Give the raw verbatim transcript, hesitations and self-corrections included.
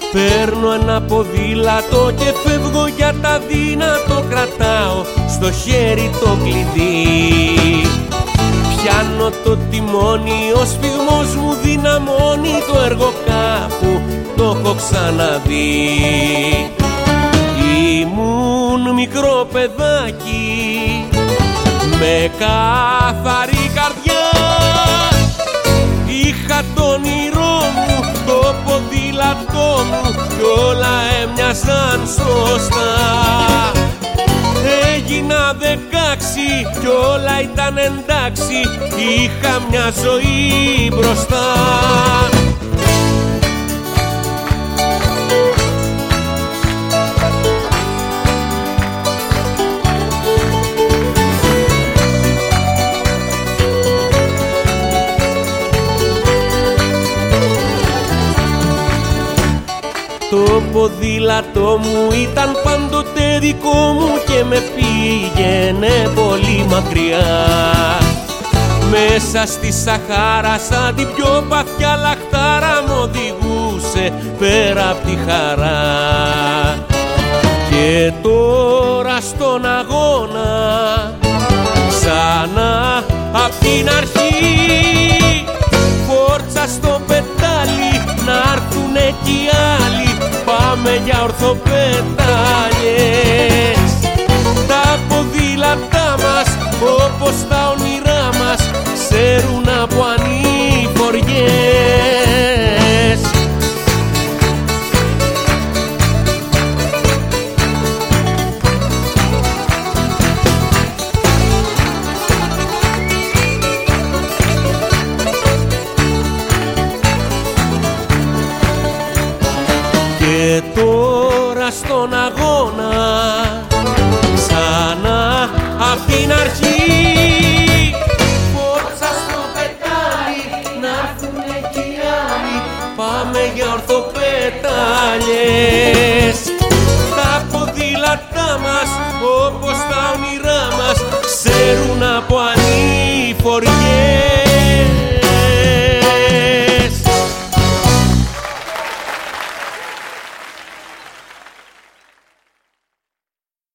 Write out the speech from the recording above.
Παίρνω ένα ποδήλατο και φεύγω για τα δύνατο, κρατάω στο χέρι το κλειδί. Πιάνω το τιμόνι, ο σφυγμός μου δυναμώνει, το έργο κάπου το έχω ξαναδεί. Ήμουν μικρό παιδάκι με καθαρή καρδιά, είχα το όνειρό μου, το ποδήλατό μου κι όλα έμοιαζαν σωστά. Έγινα δεκάξι κι όλα ήταν εντάξει, είχα μια ζωή μπροστά. Το ποδήλατό μου ήταν πάντοτε δικό μου και με πήγαινε πολύ μακριά. Μέσα στη Σαχάρα σαν την πιο παθιά λαχτάρα μ' οδηγούσε πέρα απ' τη χαρά. Και τώρα στον αγώνα ξανά απ' την αρχή, φόρτσα στο πετάλι να'ρθουνε κι οι άλλοι, πάμε για ορθοπετάλιες. Τα ποδήλατά μας όπως τα όνειρά μας ξέρουν από ανηφοριές. Και τώρα στον αγώνα ξανά απ' την αρχή, φόρτσα στο πετάλι να'ρθουνε κι οι άλλοι, πάμε για ορθοπετάλιες. Τα ποδήλατά μας όπως τα όνειρά μας ξέρουν από ανηφοριές.